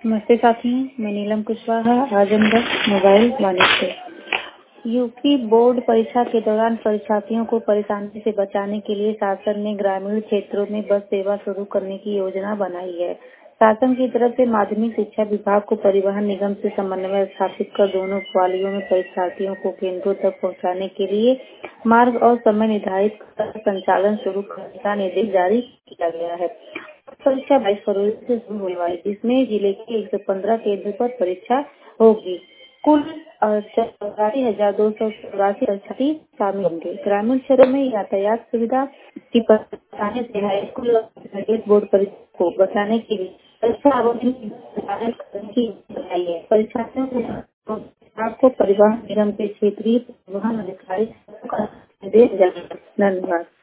नमस्ते साथी, मैं नीलम कुशवाहा, आजमगढ़ मोबाइल वाणिज्य। यूपी बोर्ड परीक्षा के दौरान परीक्षार्थियों को परेशानी से बचाने के लिए शासन ने ग्रामीण क्षेत्रों में बस सेवा शुरू करने की योजना बनाई है। शासन की तरफ से माध्यमिक शिक्षा विभाग को परिवहन निगम से समन्वय स्थापित कर दोनों पालियों में परीक्षार्थियों को केंद्रों तक पहुंचाने के लिए मार्ग और समय निर्धारित कर संचालन शुरू करने का निर्देश जारी किया गया है। परीक्षा 22 फरवरी से शुरू होने वाली, जिसमें जिले के 115 केंद्रों पर परीक्षा होगी। कुल 84,284 परीक्षार्थी शामिल होंगे। ग्रामीण क्षेत्रों में यातायात सुविधा की परेशानी से हाईस्कूल और बोर्ड परीक्षा को बचाने के लिए परीक्षा आवेदन की करने की बताई है। परीक्षार्थियों को परिवहन निगम के क्षेत्रीय परिवहन अधिकारी को निर्देश जारी। धन्यवाद।